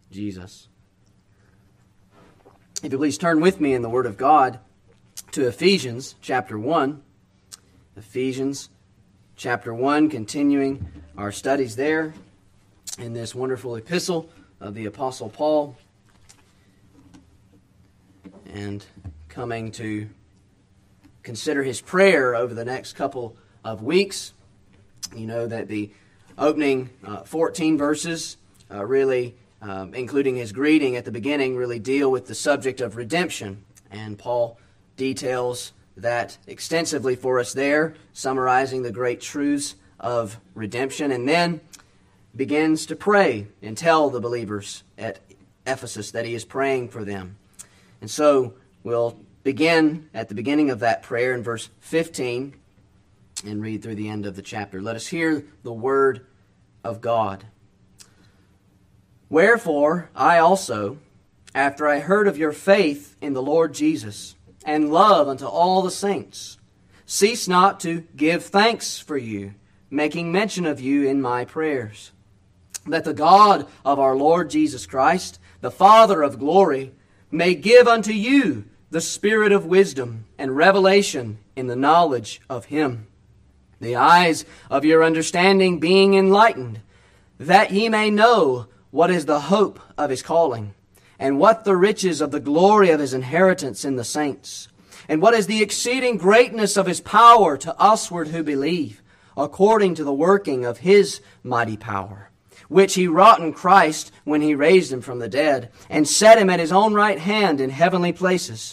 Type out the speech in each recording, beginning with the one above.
Jesus. If you please turn with me in the Word of God to Ephesians chapter 1. Ephesians chapter 1, continuing our studies there in this wonderful epistle of the Apostle Paul, and coming to consider his prayer over the next couple of weeks. You know that the opening 14 verses really, including his greeting at the beginning, really deal with the subject of redemption. And Paul details that extensively for us there, summarizing the great truths of redemption, and then begins to pray and tell the believers at Ephesus that he is praying for them. And so we'll begin at the beginning of that prayer in verse 15 and read through the end of the chapter. Let us hear the word of God. Wherefore I also, after I heard of your faith in the Lord Jesus, and love unto all the saints, cease not to give thanks for you, making mention of you in my prayers, that the God of our Lord Jesus Christ, the Father of glory, may give unto you the spirit of wisdom and revelation in the knowledge of Him, the eyes of your understanding being enlightened, that ye may know what is the hope of His calling, and what the riches of the glory of His inheritance in the saints, and what is the exceeding greatness of His power to usward who believe, according to the working of His mighty power, which He wrought in Christ when He raised Him from the dead, and set Him at His own right hand in heavenly places,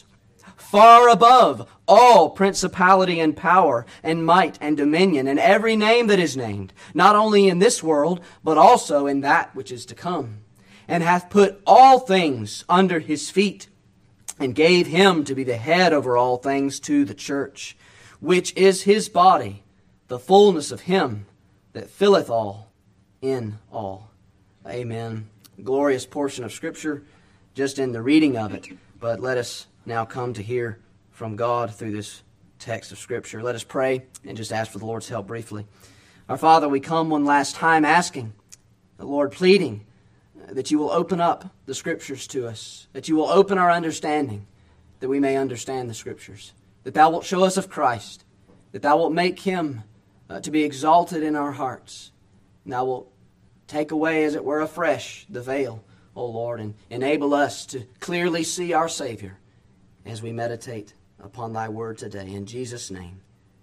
far above all principality and power and might and dominion and every name that is named, not only in this world, but also in that which is to come, and hath put all things under His feet, and gave Him to be the head over all things to the church, which is His body, the fullness of Him that filleth all in all. Amen. Glorious portion of Scripture just in the reading of it. But let us now come to hear from God through this text of Scripture. Let us pray and just ask for the Lord's help briefly. Our Father, we come one last time asking, the Lord, pleading that you will open up the Scriptures to us, that you will open our understanding, that we may understand the Scriptures, that thou wilt show us of Christ, that thou wilt make Him to be exalted in our hearts, and thou wilt take away, as it were, afresh the veil, O Lord, and enable us to clearly see our Savior as we meditate upon thy word today. In Jesus' name,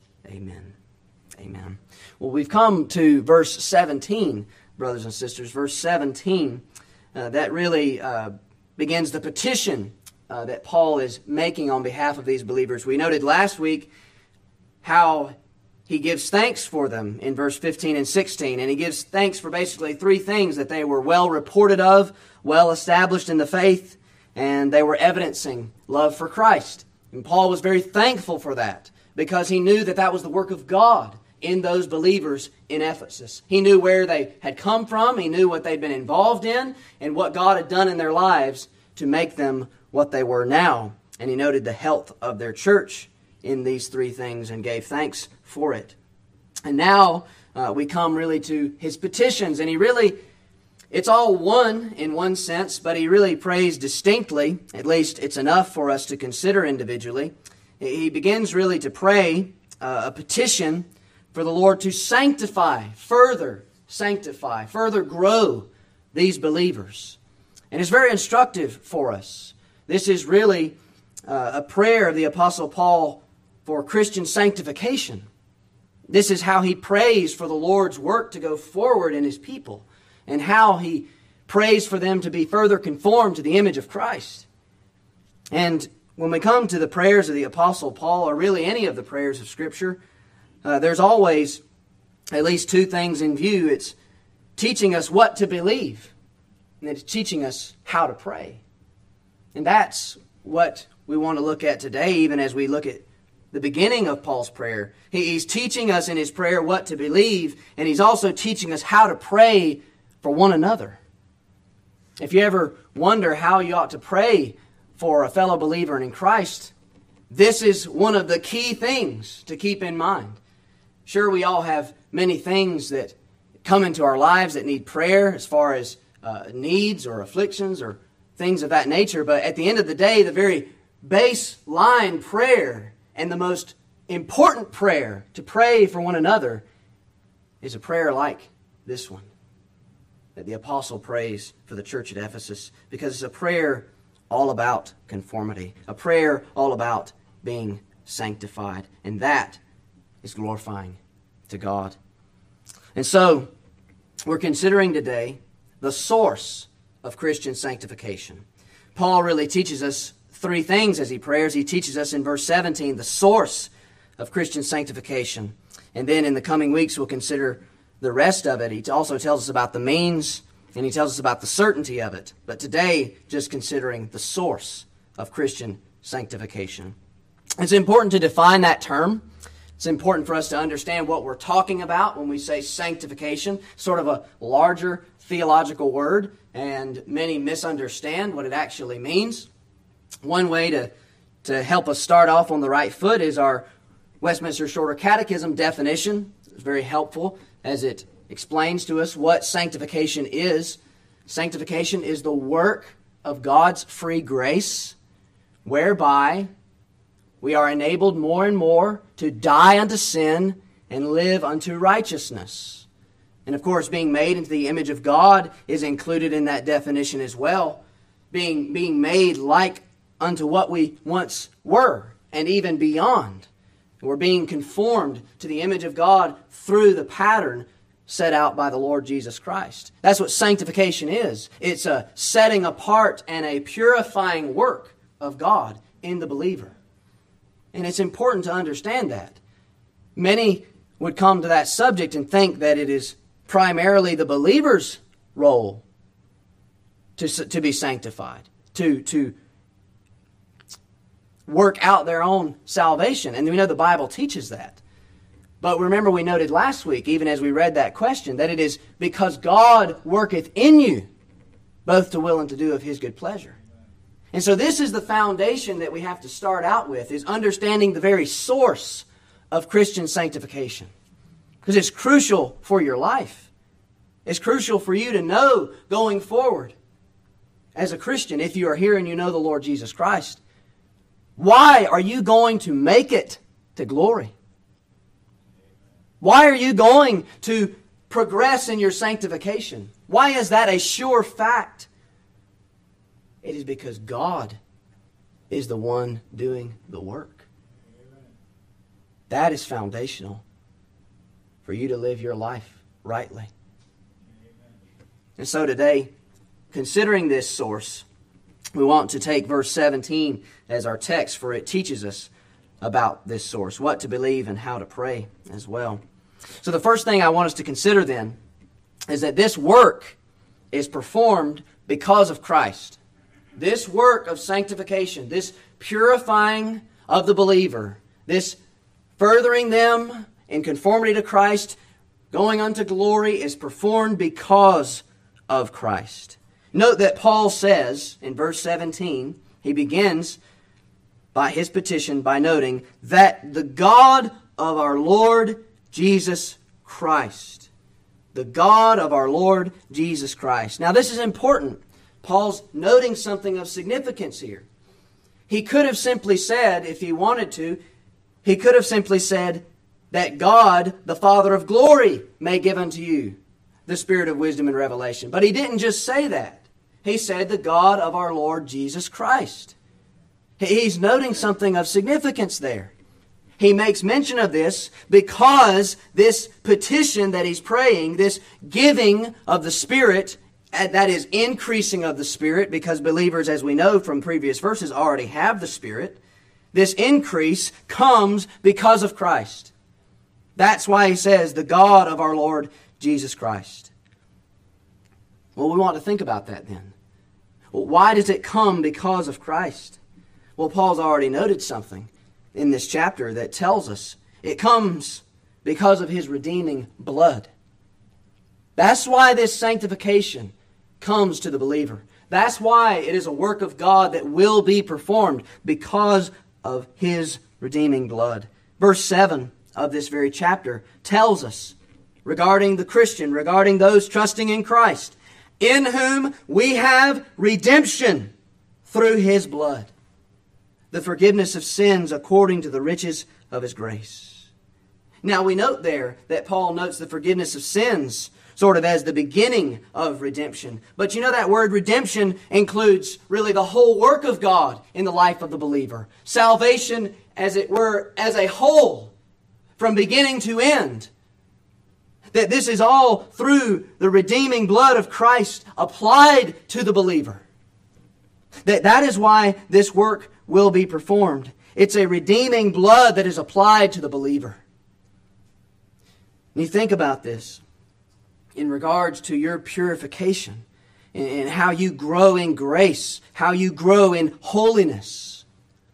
amen. Amen. Well, we've come to verse 17, brothers and sisters. Verse 17, that really begins the petition that Paul is making on behalf of these believers. We noted last week how he gives thanks for them in verse 15 and 16. And he gives thanks for basically three things: that they were well reported of, well established in the faith, and they were evidencing love for Christ. And Paul was very thankful for that, because he knew that that was the work of God in those believers in Ephesus. He knew where they had come from, he knew what they'd been involved in, and what God had done in their lives to make them what they were now. And he noted the health of their church in these three things and gave thanks for it. And now we come really to his petitions, and it's all one in one sense, but he really prays distinctly. At least it's enough for us to consider individually. He begins really to pray a petition for the Lord to further grow these believers. And it's very instructive for us. This is really a prayer of the Apostle Paul for Christian sanctification. This is how he prays for the Lord's work to go forward in His people, and how he prays for them to be further conformed to the image of Christ. And when we come to the prayers of the Apostle Paul, or really any of the prayers of Scripture, there's always at least two things in view. It's teaching us what to believe, and it's teaching us how to pray. And that's what we want to look at today, even as we look at the beginning of Paul's prayer. He's teaching us in his prayer what to believe, and he's also teaching us how to pray for one another. If you ever wonder how you ought to pray for a fellow believer in Christ, this is one of the key things to keep in mind. Sure, we all have many things that come into our lives that need prayer, as far as needs or afflictions or things of that nature. But at the end of the day, the very baseline prayer and the most important prayer to pray for one another is a prayer like this one that the apostle prays for the church at Ephesus, because it's a prayer all about conformity, a prayer all about being sanctified, and that is glorifying to God. And so, we're considering today the source of Christian sanctification. Paul really teaches us three things as he prays. He teaches us in verse 17 the source of Christian sanctification. And then in the coming weeks we'll consider the rest of it. He also tells us about the means, and he tells us about the certainty of it. But today, just considering the source of Christian sanctification. It's important to define that term. It's important for us to understand what we're talking about when we say sanctification, sort of a larger theological word, and many misunderstand what it actually means. One way to help us start off on the right foot is our Westminster Shorter Catechism definition. It's very helpful as it explains to us what sanctification is. Sanctification is the work of God's free grace, whereby we are enabled more and more to die unto sin and live unto righteousness. And of course, being made into the image of God is included in that definition as well. Being made like unto what we once were, and even beyond. We're being conformed to the image of God through the pattern set out by the Lord Jesus Christ. That's what sanctification is. It's a setting apart and a purifying work of God in the believer. And it's important to understand that. Many would come to that subject and think that it is primarily the believer's role to be sanctified, to work out their own salvation. And we know the Bible teaches that. But remember, we noted last week, even as we read that question, that it is because God worketh in you, both to will and to do of His good pleasure. And so this is the foundation that we have to start out with, is understanding the very source of Christian sanctification. Because it's crucial for your life. It's crucial for you to know going forward as a Christian, if you are here and you know the Lord Jesus Christ. Why are you going to make it to glory? Why are you going to progress in your sanctification? Why is that a sure fact? It is because God is the one doing the work. That is foundational for you to live your life rightly. And so today, considering this source, we want to take verse 17 as our text, for it teaches us about this source, what to believe and how to pray as well. So the first thing I want us to consider then is that this work is performed because of Christ. This work of sanctification, this purifying of the believer, this furthering them in conformity to Christ, going unto glory, is performed because of Christ. Note that Paul says in verse 17, he begins by his petition by noting that the God of our Lord Jesus Christ. The God of our Lord Jesus Christ. Now this is important. Paul's noting something of significance here. He could have simply said, if he wanted to, he could have simply said that God, the Father of glory, may give unto you the spirit of wisdom and revelation. But he didn't just say that. He said the God of our Lord Jesus Christ. He's noting something of significance there. He makes mention of this because this petition that he's praying, this giving of the Spirit, that is increasing of the Spirit, because believers, as we know from previous verses, already have the Spirit. This increase comes because of Christ. That's why he says, the God of our Lord Jesus Christ. Well, we want to think about that then. Well, why does it come because of Christ? Well, Paul's already noted something in this chapter that tells us it comes because of His redeeming blood. That's why this sanctification comes to the believer. That's why it is a work of God that will be performed, because of His redeeming blood. Verse 7 of this very chapter tells us regarding the Christian, regarding those trusting in Christ, in whom we have redemption through His blood, the forgiveness of sins according to the riches of His grace. Now we note there that Paul notes the forgiveness of sins sort of as the beginning of redemption. But you know that word redemption includes really the whole work of God in the life of the believer. Salvation, as it were, as a whole, from beginning to end. That this is all through the redeeming blood of Christ applied to the believer. That is why this work will be performed. It's a redeeming blood that is applied to the believer. And you think about this in regards to your purification and how you grow in grace, how you grow in holiness.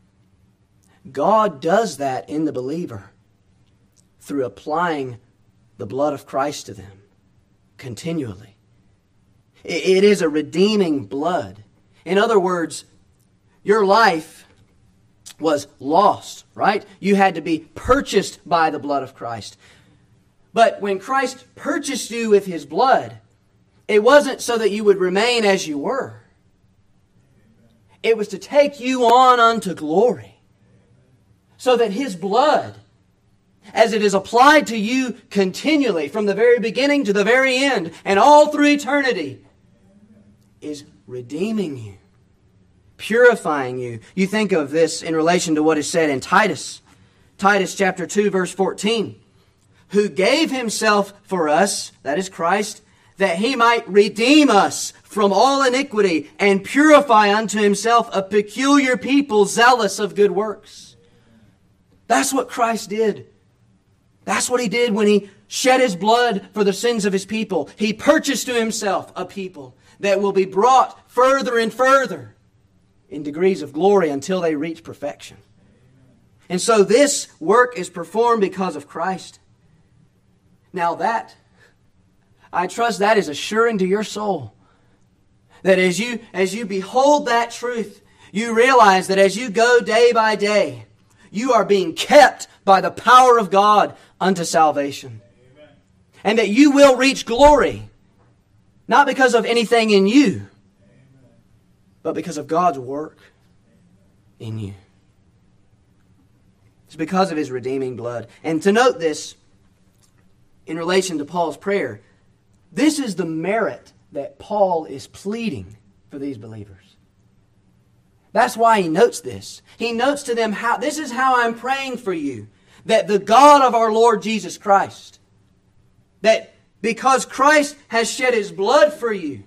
God does that in the believer through applying the blood of Christ to them continually. It is a redeeming blood. In other words, your life was lost, right? You had to be purchased by the blood of Christ. But when Christ purchased you with His blood, it wasn't so that you would remain as you were. It was to take you on unto glory. So that His blood, as it is applied to you continually from the very beginning to the very end and all through eternity, is redeeming you, purifying you. You think of this in relation to what is said in Titus. Titus chapter 2 verse 14. Who gave Himself for us, that is Christ, that He might redeem us from all iniquity and purify unto Himself a peculiar people zealous of good works. That's what Christ did. That's what He did when He shed His blood for the sins of His people. He purchased to Himself a people that will be brought further and further in degrees of glory until they reach perfection. And so this work is performed because of Christ. Now that, I trust that is assuring to your soul. That as you behold that truth, you realize that as you go day by day, you are being kept by the power of God unto salvation. Amen. And that you will reach glory, not because of anything in you, Amen, but because of God's work in you. It's because of His redeeming blood. And to note this, in relation to Paul's prayer, this is the merit that Paul is pleading for these believers. That's why he notes this. He notes to them, this is how I'm praying for you, that the God of our Lord Jesus Christ, that because Christ has shed His blood for you,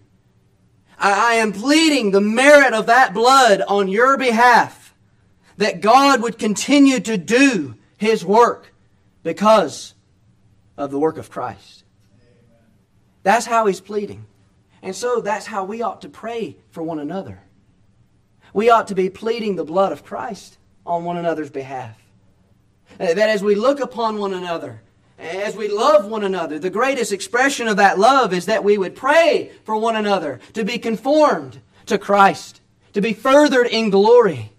I am pleading the merit of that blood on your behalf, that God would continue to do His work because of the work of Christ. Amen. That's how he's pleading. And so that's how we ought to pray for one another. We ought to be pleading the blood of Christ on one another's behalf. That as we look upon one another, as we love one another, the greatest expression of that love is that we would pray for one another to be conformed to Christ, to be furthered in glory.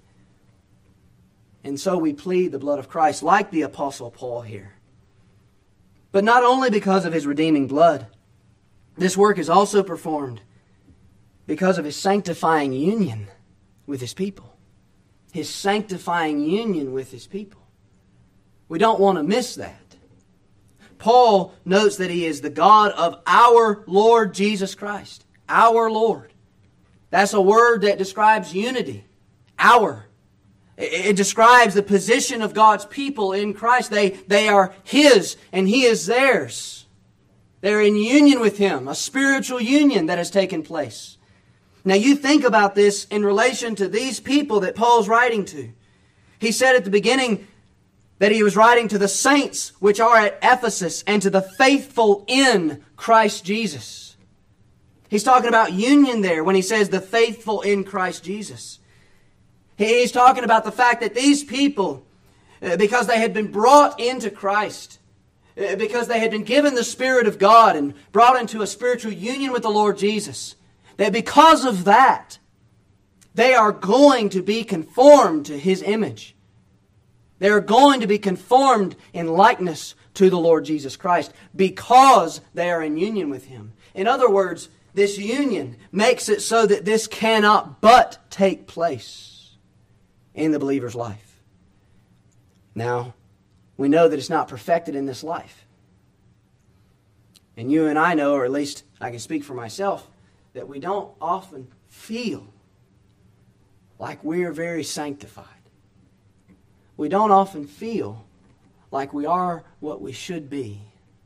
And so we plead the blood of Christ like the Apostle Paul here. But not only because of His redeeming blood, this work is also performed because of His sanctifying union with His people. His sanctifying union with His people. We don't want to miss that. Paul notes that He is the God of our Lord Jesus Christ. Our Lord. That's a word that describes unity. Our. It describes the position of God's people in Christ. They are His and He is theirs. They're in union with Him, a spiritual union that has taken place. Now you think about this in relation to these people that Paul's writing to. He said at the beginning that he was writing to the saints which are at Ephesus and to the faithful in Christ Jesus. He's talking about union there when he says the faithful in Christ Jesus. He's talking about the fact that these people, because they had been brought into Christ, because they had been given the Spirit of God and brought into a spiritual union with the Lord Jesus, that because of that, they are going to be conformed to His image. They are going to be conformed in likeness to the Lord Jesus Christ because they are in union with Him. In other words, This union makes it so that this cannot but take place in the believer's life. Now, we know that it's not perfected in this life. And you and I know, or at least I can speak for myself, that we don't often feel like we're very sanctified. We don't often feel like we are what we should be.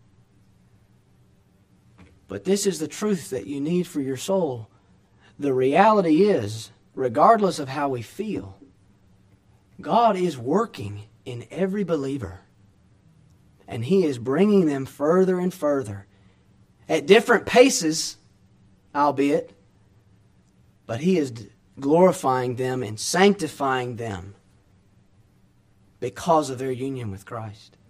But this is the truth that you need for your soul. The reality is, regardless of how we feel, God is working in every believer. And He is bringing them further and further. At different paces, albeit, but He is glorifying them and sanctifying them because of their union with Christ.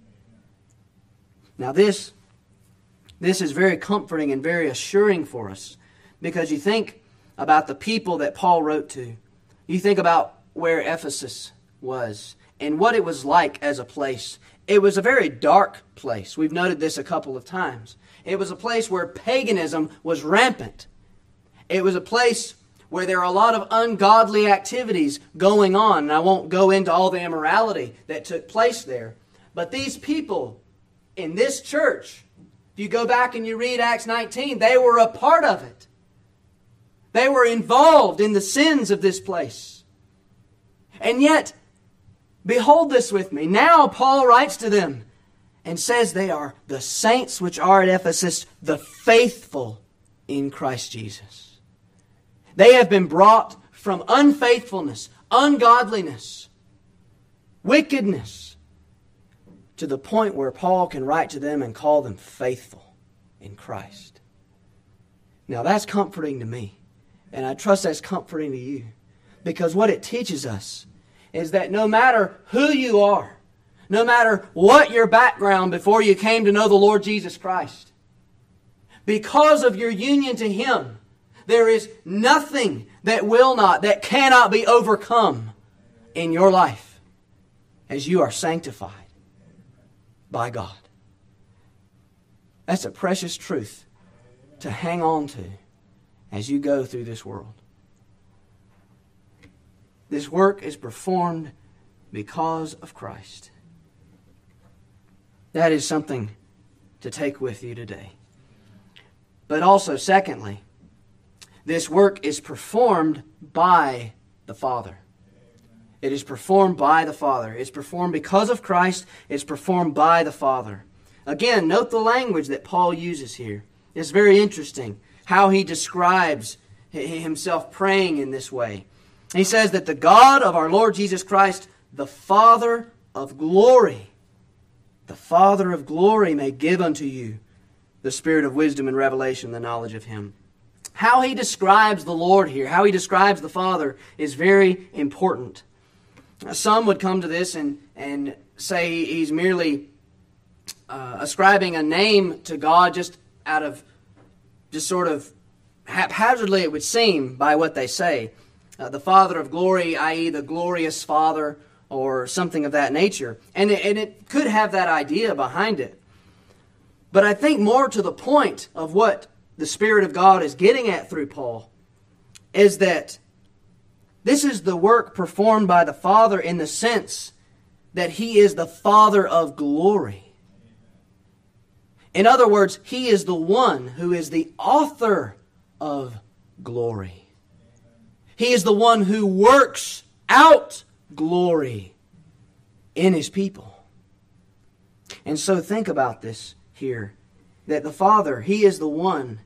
Now this is very comforting and very assuring for us, because you think about the people that Paul wrote to. You think about where Ephesus was and what it was like as a place. It was a very dark place. We've noted this a couple of times. It was a place where paganism was rampant. It was a place where there are a lot of ungodly activities going on. And I won't go into all the immorality that took place there. But these people in this church, if you go back and you read Acts 19, they were a part of it. They were involved in the sins of this place. And yet, behold this with me. Now Paul writes to them and says they are the saints which are at Ephesus, the faithful in Christ Jesus. They have been brought from unfaithfulness, ungodliness, wickedness, to the point where Paul can write to them and call them faithful in Christ. Now that's comforting to me, and I trust that's comforting to you, because what it teaches us is that no matter who you are, no matter what your background before you came to know the Lord Jesus Christ, because of your union to Him, there is nothing that cannot be overcome in your life as you are sanctified by God. That's a precious truth to hang on to as you go through this world. This work is performed because of Christ. That is something to take with you today. But also, secondly, this work is performed by the Father. It is performed by the Father. It's performed because of Christ. It's performed by the Father. Again, note the language that Paul uses here. It's very interesting how he describes himself praying in this way. He says that the God of our Lord Jesus Christ, the Father of glory, the Father of glory may give unto you the spirit of wisdom and revelation, the knowledge of Him. How he describes the Lord here, how he describes the Father, is very important. Some would come to this and say he's merely ascribing a name to God just sort of haphazardly, it would seem, by what they say. The Father of glory, i.e. the glorious Father, or something of that nature. And it could have that idea behind it. But I think more to the point of what the Spirit of God is getting at through Paul is that this is the work performed by the Father in the sense that He is the Father of glory. In other words, He is the one who is the author of glory. He is the one who works out glory in His people. And so think about this here, that the Father, He is the one,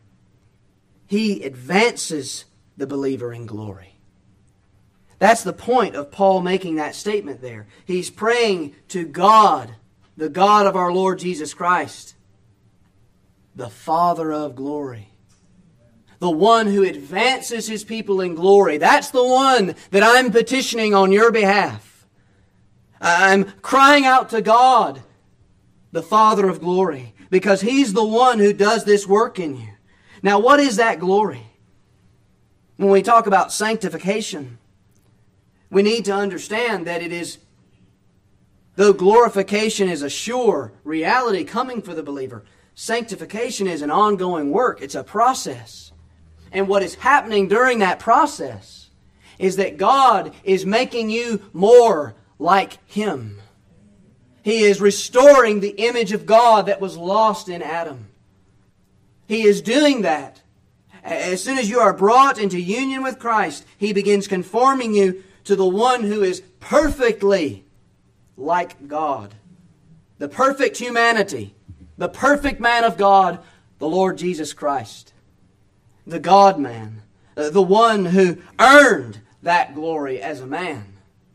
He advances the believer in glory. That's the point of Paul making that statement there. He's praying to God, the God of our Lord Jesus Christ, the Father of glory. The one who advances His people in glory. That's the one that I'm petitioning on your behalf. I'm crying out to God, the Father of glory, because He's the one who does this work in you. Now, what is that glory? When we talk about sanctification, we need to understand that it is, though glorification is a sure reality coming for the believer, sanctification is an ongoing work. It's a process. And what is happening during that process is that God is making you more like Him. He is restoring the image of God that was lost in Adam. He is doing that. As soon as you are brought into union with Christ, He begins conforming you to the one who is perfectly like God. The perfect humanity, the perfect man of God, the Lord Jesus Christ. The God-man, the one who earned that glory as a man.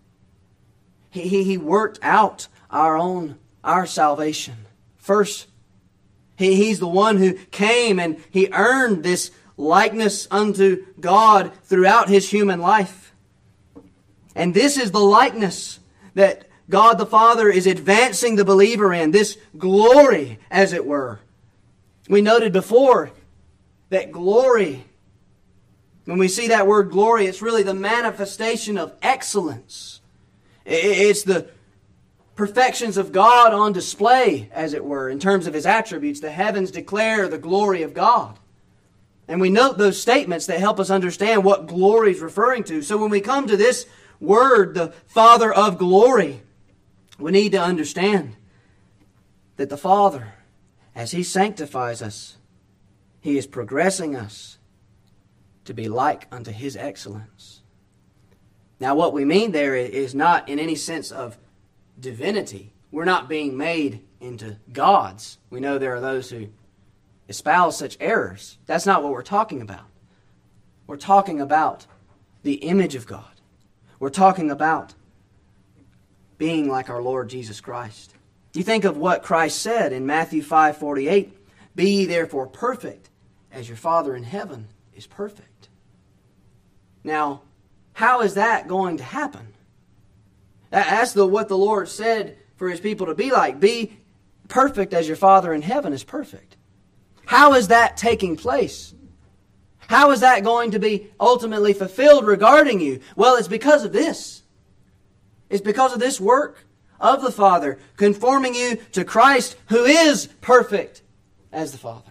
He worked out our salvation. First, He's the one who came and He earned this likeness unto God throughout His human life. And this is the likeness that God the Father is advancing the believer in, this glory, as it were. We noted before that glory, when we see that word glory, it's really the manifestation of excellence. It's the perfections of God on display, as it were, in terms of His attributes. The heavens declare the glory of God. And we note those statements that help us understand what glory is referring to. So when we come to this word, the Father of glory, we need to understand that the Father, as He sanctifies us, He is progressing us to be like unto His excellence. Now, what we mean there is not in any sense of divinity. We're not being made into gods. We know there are those who espouse such errors. That's not what we're talking about. We're talking about the image of God. We're talking about being like our Lord Jesus Christ. You think of what Christ said in Matthew 5:48, "Be ye therefore perfect, as your Father in heaven is perfect." Now, how is that going to happen? That's what the Lord said for His people to be like. Be perfect as your Father in heaven is perfect. How is that taking place? How is that going to be ultimately fulfilled regarding you? Well, it's because of this. It's because of this work of the Father, conforming you to Christ, who is perfect as the Father.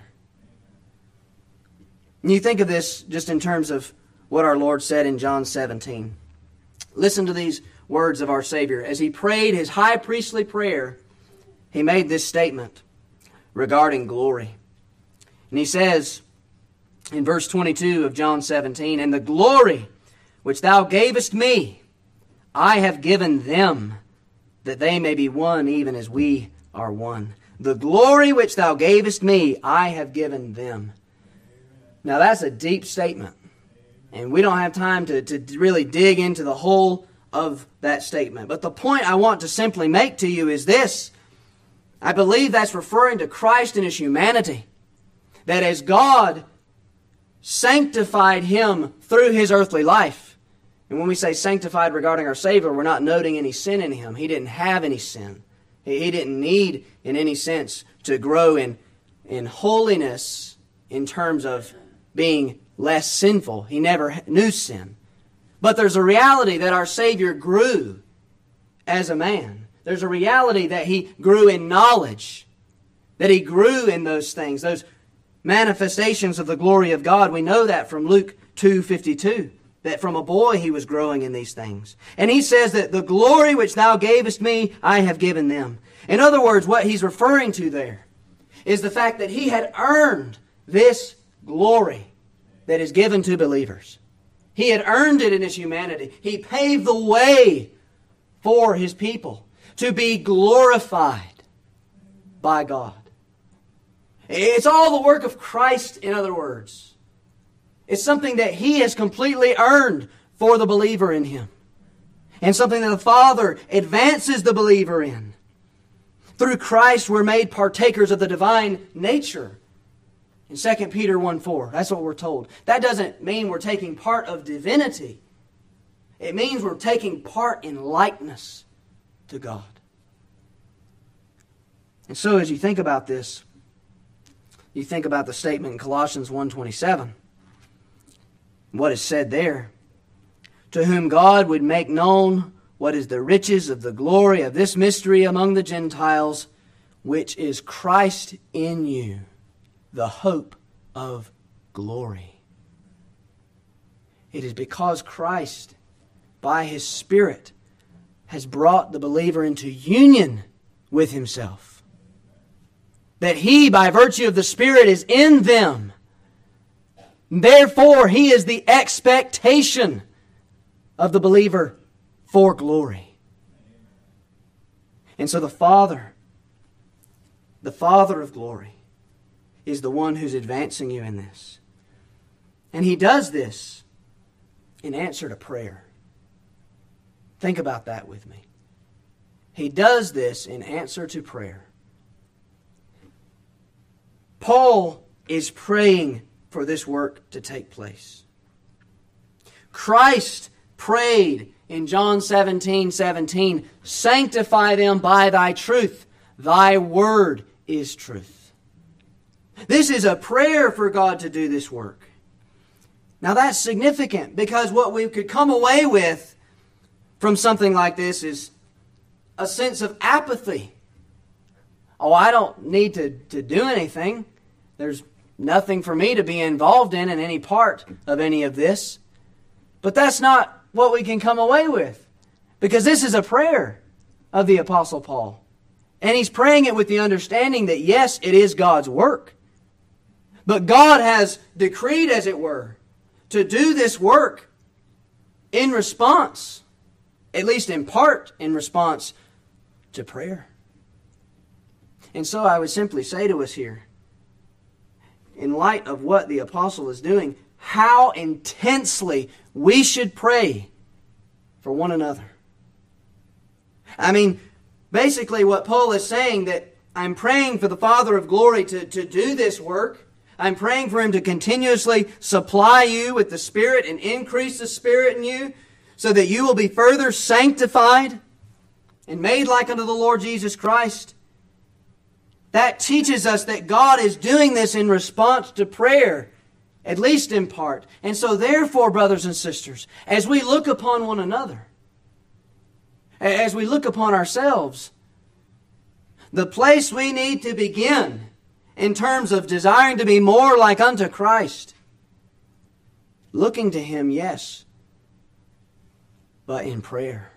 And you think of this just in terms of what our Lord said in John 17. Listen to these words of our Savior. As He prayed His high priestly prayer, He made this statement regarding glory. And He says in verse 22 of John 17, "And the glory which Thou gavest me, I have given them, that they may be one even as we are one. The glory which Thou gavest me, I have given them." Now that's a deep statement. And we don't have time to really dig into the whole of that statement. But the point I want to simply make to you is this. I believe that's referring to Christ in His humanity. That as God sanctified Him through His earthly life, and when we say sanctified regarding our Savior, we're not noting any sin in Him. He didn't have any sin. He didn't need, in any sense, to grow in holiness in terms of being less sinful. He never knew sin. But there's a reality that our Savior grew as a man. There's a reality that He grew in knowledge, that He grew in those things, those manifestations of the glory of God. We know that from Luke 2:52, that from a boy He was growing in these things. And He says that the glory which Thou gavest me, I have given them. In other words, what He's referring to there is the fact that He had earned this glory that is given to believers. He had earned it in His humanity. He paved the way for His people to be glorified by God. It's all the work of Christ, in other words. It's something that He has completely earned for the believer in Him. And something that the Father advances the believer in. Through Christ we're made partakers of the divine nature. In 2 Peter 1:4, that's what we're told. That doesn't mean we're taking part of divinity. It means we're taking part in likeness to God. And so as you think about this, you think about the statement in Colossians 1:27. What is said there? To whom God would make known what is the riches of the glory of this mystery among the Gentiles, which is Christ in you, the hope of glory. It is because Christ, by His Spirit, has brought the believer into union with Himself. That He, by virtue of the Spirit, is in them. Therefore, He is the expectation of the believer for glory. And so the Father of glory, is the one who's advancing you in this. And He does this in answer to prayer. Think about that with me. He does this in answer to prayer. Paul is praying for this work to take place. Christ prayed in John 17:17, "Sanctify them by Thy truth. Thy word is truth." This is a prayer for God to do this work. Now that's significant because what we could come away with from something like this is a sense of apathy. Oh, I don't need to do anything. There's nothing for me to be involved in any part of any of this. But that's not what we can come away with, because this is a prayer of the Apostle Paul. And he's praying it with the understanding that yes, it is God's work. But God has decreed, as it were, to do this work in response, at least in part in response to prayer. And so I would simply say to us here, in light of what the apostle is doing, how intensely we should pray for one another. I mean, basically what Paul is saying, that I'm praying for the Father of glory to do this work. I'm praying for Him to continuously supply you with the Spirit and increase the Spirit in you so that you will be further sanctified and made like unto the Lord Jesus Christ. That teaches us that God is doing this in response to prayer, at least in part. And so therefore, brothers and sisters, as we look upon one another, as we look upon ourselves, the place we need to begin in terms of desiring to be more like unto Christ, looking to Him, yes, but in prayer.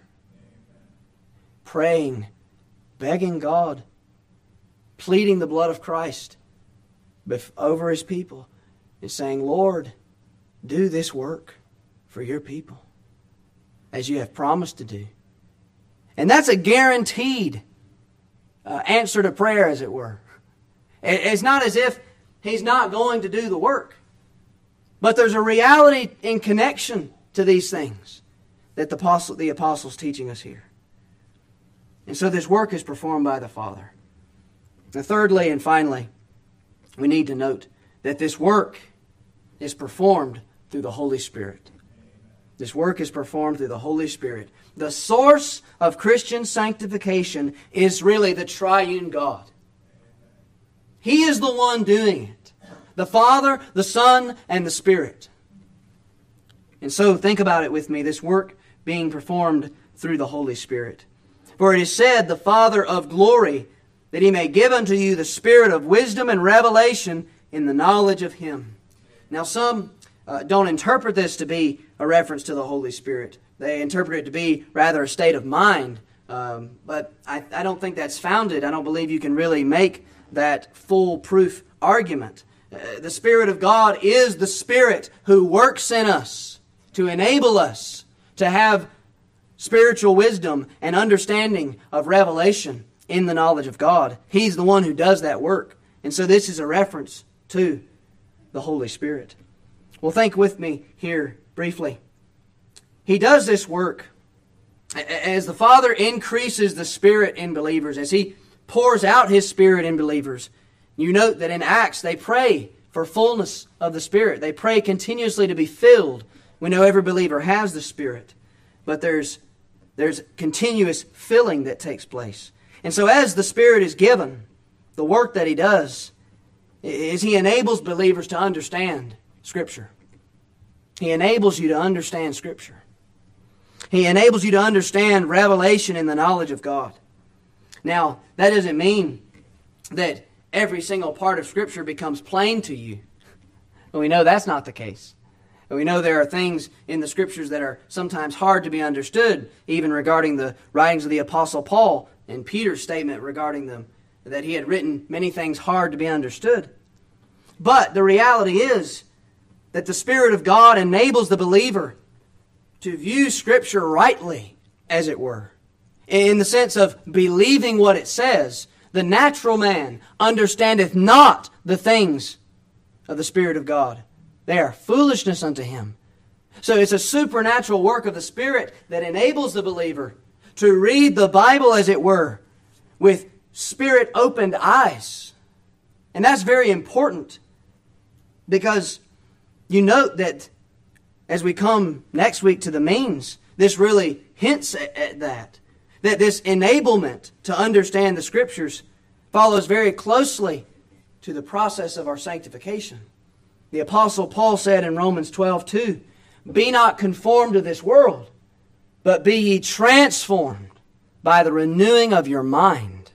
Praying, begging God, pleading the blood of Christ over His people, and saying, Lord, do this work for your people as you have promised to do. And that's a guaranteed answer to prayer, as it were. It's not as if He's not going to do the work. But there's a reality in connection to these things that the apostle's teaching us here. And so this work is performed by the Father. Now, thirdly and finally, we need to note that this work is performed through the Holy Spirit. This work is performed through the Holy Spirit. The source of Christian sanctification is really the triune God. He is the one doing it. The Father, the Son, and the Spirit. And so think about it with me, this work being performed through the Holy Spirit. For it is said, the Father of glory, that He may give unto you the spirit of wisdom and revelation in the knowledge of Him. Now some don't interpret this to be a reference to the Holy Spirit. They interpret it to be rather a state of mind. But I don't think that's founded. I don't believe you can really make that foolproof argument. The Spirit of God is the Spirit who works in us to enable us to have spiritual wisdom and understanding of revelation in the knowledge of God. He's the one who does that work. And so this is a reference to the Holy Spirit. Well, think with me here briefly. He does this work as the Father increases the Spirit in believers, as He pours out His Spirit in believers. You note that in Acts they pray for fullness of the Spirit. They pray continuously to be filled. We know every believer has the Spirit, but there's continuous filling that takes place. And so as the Spirit is given, the work that He does is He enables believers to understand Scripture. He enables you to understand Scripture. He enables you to understand revelation in the knowledge of God. Now, that doesn't mean that every single part of Scripture becomes plain to you. Well, we know that's not the case. We know there are things in the Scriptures that are sometimes hard to be understood, even regarding the writings of the Apostle Paul and Peter's statement regarding them, that he had written many things hard to be understood. But the reality is that the Spirit of God enables the believer to view Scripture rightly, as it were, in the sense of believing what it says. The natural man understandeth not the things of the Spirit of God. They are foolishness unto him. So it's a supernatural work of the Spirit that enables the believer to read the Bible, as it were, with Spirit-opened eyes. And that's very important, because you note that as we come next week to the means, this really hints at that. That this enablement to understand the Scriptures follows very closely to the process of our sanctification. The Apostle Paul said in Romans 12:2, "Be not conformed to this world, but be ye transformed by the renewing of your mind."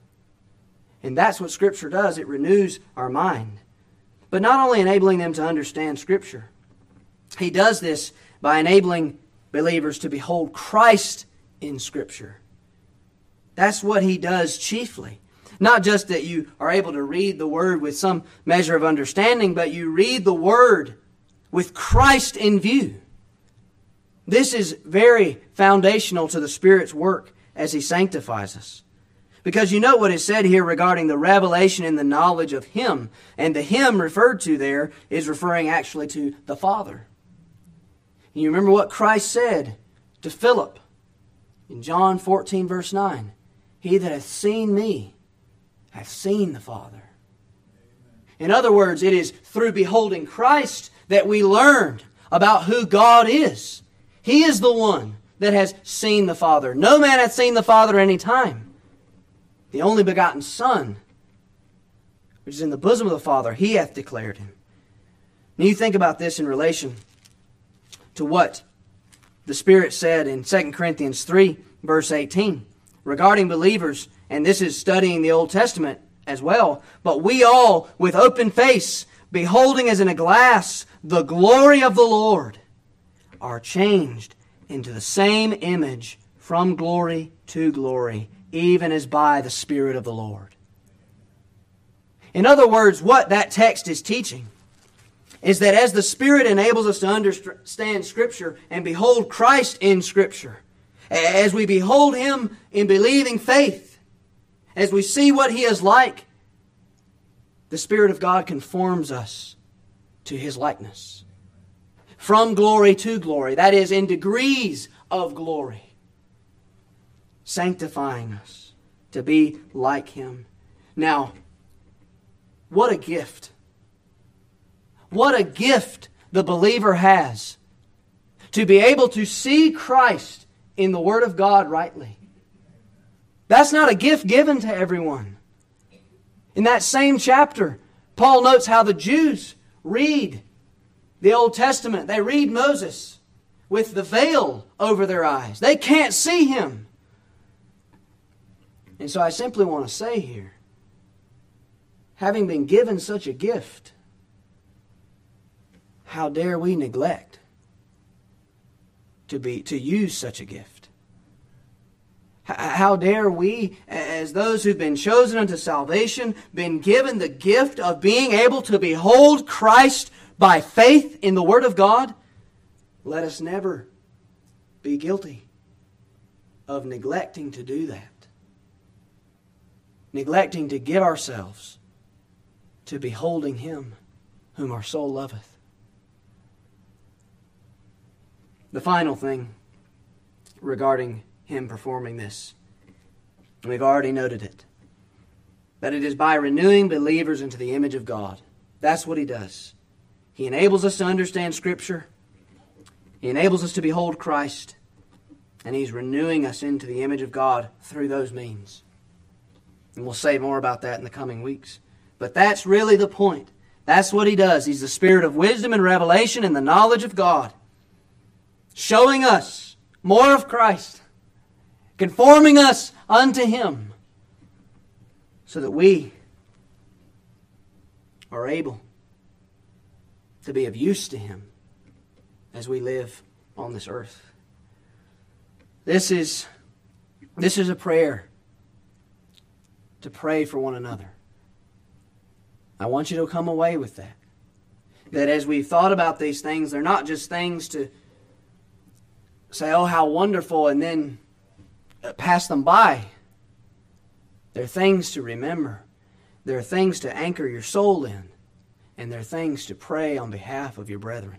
And that's what Scripture does. It renews our mind. But not only enabling them to understand Scripture, He does this by enabling believers to behold Christ in Scripture. That's what He does chiefly. Not just that you are able to read the Word with some measure of understanding, but you read the Word with Christ in view. This is very foundational to the Spirit's work as He sanctifies us. Because you know what is said here regarding the revelation and the knowledge of Him. And the Him referred to there is referring actually to the Father. And you remember what Christ said to Philip in John 14 verse 9. "He that hath seen me hath seen the Father." In other words, it is through beholding Christ that we learn about who God is. He is the one that has seen the Father. No man hath seen the Father any time. The only begotten Son, which is in the bosom of the Father, He hath declared Him. Now you think about this in relation to what the Spirit said in 2 Corinthians 3, verse 18, regarding believers, and this is studying the Old Testament as well. "But we all, with open face, beholding as in a glass the glory of the Lord, are changed into the same image from glory to glory, even as by the Spirit of the Lord." In other words, what that text is teaching is that as the Spirit enables us to understand Scripture and behold Christ in Scripture, as we behold Him in believing faith, as we see what He is like, the Spirit of God conforms us to His likeness. From glory to glory, that is, in degrees of glory, sanctifying us to be like Him. Now, what a gift. What a gift the believer has to be able to see Christ in the Word of God rightly. That's not a gift given to everyone. In that same chapter, Paul notes how the Jews read the Old Testament. They read Moses with the veil over their eyes. They can't see Him. And so I simply want to say here, having been given such a gift, how dare we neglect to use such a gift? How dare we, as those who've been chosen unto salvation, been given the gift of being able to behold Christ by faith in the Word of God, let us never be guilty of neglecting to do that. Neglecting to give ourselves to beholding Him whom our soul loveth. The final thing regarding Him performing this, we've already noted it, that it is by renewing believers into the image of God. That's what He does. He enables us to understand Scripture. He enables us to behold Christ. And He's renewing us into the image of God through those means. And we'll say more about that in the coming weeks. But that's really the point. That's what He does. He's the Spirit of wisdom and revelation and the knowledge of God, showing us more of Christ, conforming us unto Him, so that we are able to be of use to Him as we live on this earth. This is a prayer to pray for one another. I want you to come away with that. That as we've thought about these things, they're not just things to say, oh, how wonderful, and then pass them by. They're things to remember. They're things to anchor your soul in. And they're things to pray on behalf of your brethren.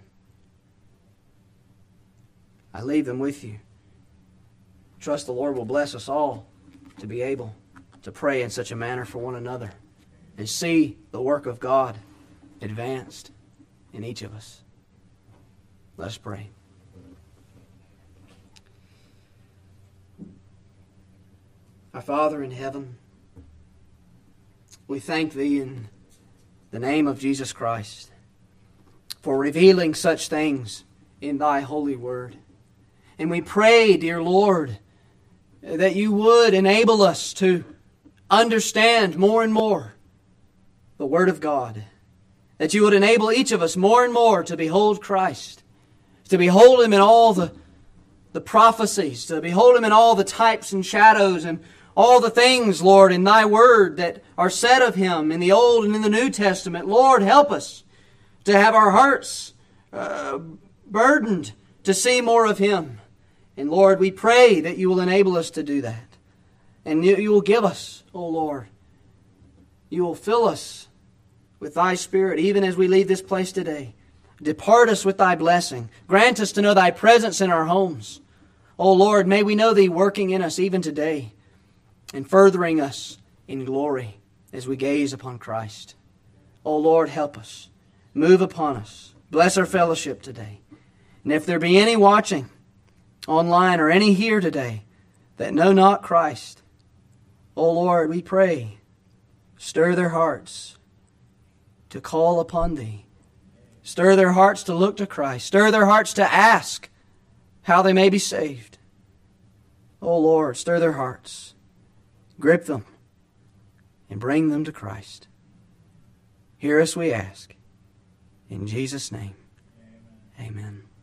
I leave them with you. Trust the Lord will bless us all to be able to pray in such a manner for one another and see the work of God advanced in each of us. Let us pray. Our Father in heaven, we thank Thee in the name of Jesus Christ for revealing such things in Thy holy word. And we pray, dear Lord, that You would enable us to understand more and more the Word of God. That You would enable each of us more and more to behold Christ, to behold Him in all the prophecies, to behold Him in all the types and shadows and all the things, Lord, in Thy Word that are said of Him in the Old and in the New Testament. Lord, help us to have our hearts burdened to see more of Him. And Lord, we pray that You will enable us to do that. And You will give us, O Lord, You will fill us with Thy Spirit even as we leave this place today. Depart us with Thy blessing. Grant us to know Thy presence in our homes. O Lord, may we know Thee working in us even today and furthering us in glory as we gaze upon Christ. O Lord, help us. Move upon us. Bless our fellowship today. And if there be any watching online or any here today that know not Christ, O Lord, we pray, stir their hearts to call upon Thee. Stir their hearts to look to Christ. Stir their hearts to ask how they may be saved. O Lord, stir their hearts. Grip them and bring them to Christ. Hear us, we ask. In Jesus' name, amen.